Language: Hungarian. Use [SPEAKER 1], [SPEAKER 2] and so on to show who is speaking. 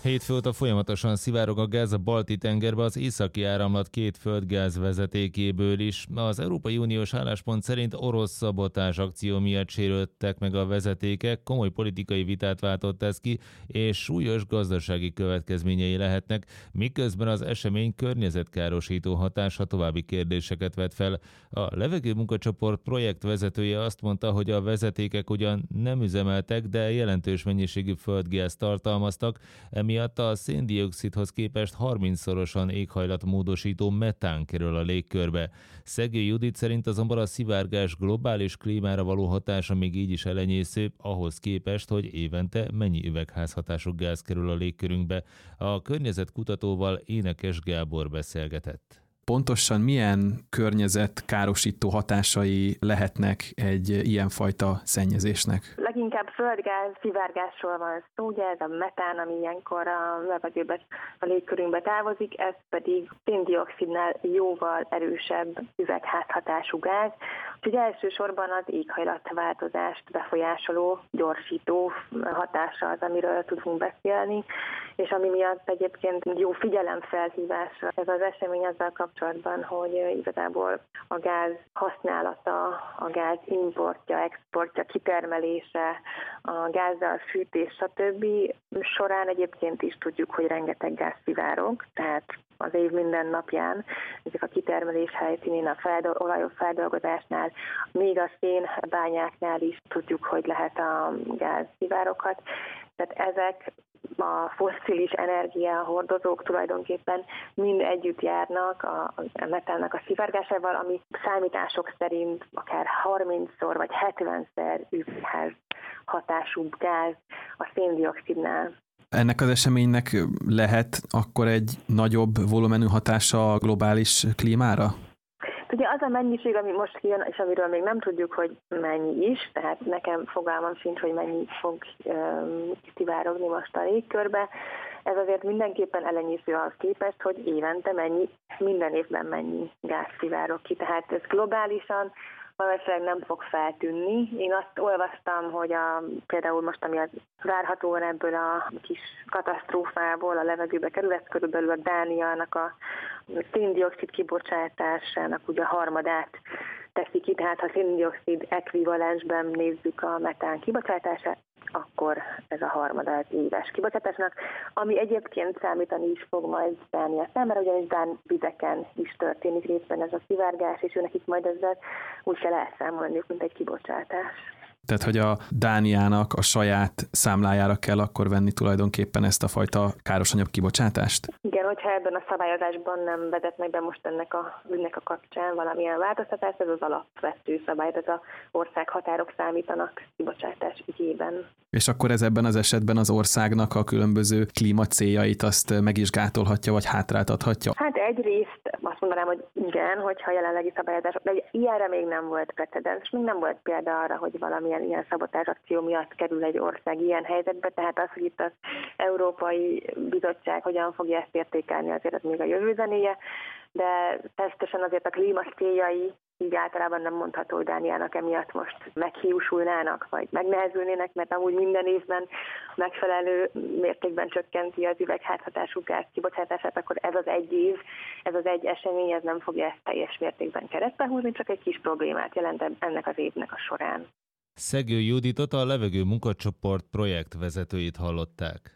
[SPEAKER 1] Hétfő óta folyamatosan szivárog a gáz a Balti-tengerbe az északi áramlat két földgáz vezetékéből is. Az Európai Uniós álláspont szerint orosz szabotázs akció miatt sérültek meg a vezetékek, komoly politikai vitát váltott ez ki, és súlyos gazdasági következményei lehetnek, miközben az esemény környezetkárosító hatása további kérdéseket vet fel. A levegőmunkacsoport projektvezetője azt mondta, hogy a vezetékek ugyan nem üzemeltek, de jelentős mennyiségű földgázt tartalmaztak, emiatt a szén-dioxidhoz képest 30-szorosan éghajlatmódosító metán kerül a légkörbe. Szegő Judit szerint azonban a szivárgás globális klímára való hatása még így is elenyésző, ahhoz képest, hogy évente mennyi üvegházhatású gáz kerül a légkörünkbe. A környezetkutatóval Énekes Gábor beszélgetett.
[SPEAKER 2] Pontosan milyen környezetkárosító hatásai lehetnek egy ilyenfajta szennyezésnek?
[SPEAKER 3] Leginkább földgáz szivárgásról van szó, ugye ez a metán, ami ilyenkor a levegőbe, a légkörünkbe távozik, ez pedig szén-dioxidnál jóval erősebb üvegházhatású gáz, úgyhogy elsősorban az éghajlatváltozást befolyásoló, gyorsító hatása az, amiről tudunk beszélni, és ami miatt egyébként jó figyelemfelhívás ez az esemény azzal kapcsolatban, hogy igazából a gáz használata, a gáz importja, exportja, kitermelése, a gázzal fűtés, stb. Során egyébként is tudjuk, hogy rengeteg gáz szivárog, tehát az év minden napján, ezek a kitermelés helyszínén, a olajok feldolgozásnál, még a szénbányáknál is tudjuk, hogy lehet a gáz szivároghat. Tehát ezek a fosszilis energiahordozók tulajdonképpen mind együtt járnak a metánnak a szivárgásával, ami számítások szerint akár 30-szor vagy 70-szer üvegház hatású gáz a szén-dioxidnál.
[SPEAKER 2] Ennek az eseménynek lehet akkor egy nagyobb volumenű hatása a globális klímára?
[SPEAKER 3] Ugye az a mennyiség, ami most kijön, és amiről még nem tudjuk, hogy mennyi is, tehát nekem fogalmam sincs, hogy mennyi fog szivárogni most a légkörbe. Ez azért mindenképpen elenyésző ahhoz képest, hogy évente mennyi, minden évben mennyi gáz szivárog ki. Tehát ez globálisan valószínűleg nem fog feltűnni. Én azt olvastam, hogy például most, ami az várhatóan ebből a kis katasztrófából a levegőbe kerül, ez körülbelül a Dániának a szén-dioxid kibocsátásának ugye a harmadát teszi ki, tehát ha szén-dioxid ekvivalensben nézzük a metán kibocsátását, akkor ez a harmada éves kibocsátásnak, ami egyébként számítani is fog majd Dánia számára, ugyanis dán vizeken is történik részben ez a szivárgás, és őnek itt majd ezzel úgy kell elszámolniuk, mint egy kibocsátás.
[SPEAKER 2] Tehát, hogy a Dániának a saját számlájára kell akkor venni tulajdonképpen ezt a fajta károsanyag kibocsátást?
[SPEAKER 3] Igen, hogyha ebben a szabályozásban nem vezetnek be most ennek a ügynek a kapcsán valamilyen változtatást, ez az alapvető szabály, ez az ország határok számítanak kibocsátás ügyében.
[SPEAKER 2] És akkor ez ebben az esetben az országnak a különböző klímacéljait azt meg is gátolhatja, vagy hátráltathatja?
[SPEAKER 3] Hát egyrészt azt mondanám, hogy igen, hogyha jelenlegi szabályozás, de ilyenre még nem volt precedens, még nem volt példa arra, hogy valamilyen ilyen szabotázs akció miatt kerül egy ország ilyen helyzetbe, tehát az, hogy itt az Európai Bizottság hogyan fogja ezt értékelni, azért az még a jövő zenéje, de természetesen azért a klíma céljai így általában nem mondható, hogy Dániának emiatt most meghiúsulnának, vagy megnehezülnének, mert amúgy minden évben megfelelő mértékben csökkenti az üvegházhatású gáz kibocsátását, akkor ez az egy év, ez az egy esemény, ez nem fogja ezt teljes mértékben keresztbe húzni, csak egy kis problémát jelent ennek az évnek a során.
[SPEAKER 1] Szegő Juditot, a levegőmunkacsoport projektvezetőjét hallották.